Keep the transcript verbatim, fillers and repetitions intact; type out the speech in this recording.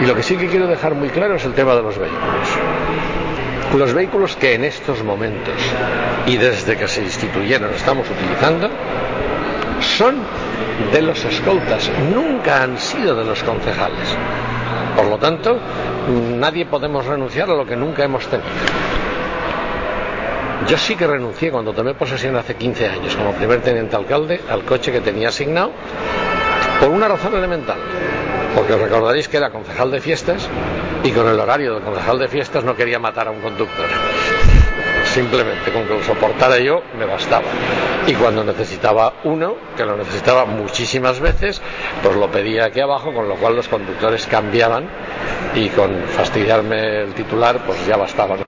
Y lo que sí que quiero dejar muy claro es el tema de los vehículos. Los vehículos que en estos momentos y desde que se instituyeron estamos utilizando son de los escoltas, nunca han sido de los concejales. Por lo tanto, nadie podemos renunciar a lo que nunca hemos tenido. Yo sí que renuncié cuando tomé posesión hace quince años como primer teniente alcalde al coche que tenía asignado por una razón elemental, porque recordaréis que era concejal de fiestas y con el horario del concejal de fiestas no quería matar a un conductor. Simplemente con que lo soportara yo me bastaba. Y cuando necesitaba uno, que lo necesitaba muchísimas veces, pues lo pedía aquí abajo, con lo cual los conductores cambiaban y con fastidiarme el titular pues ya bastaba.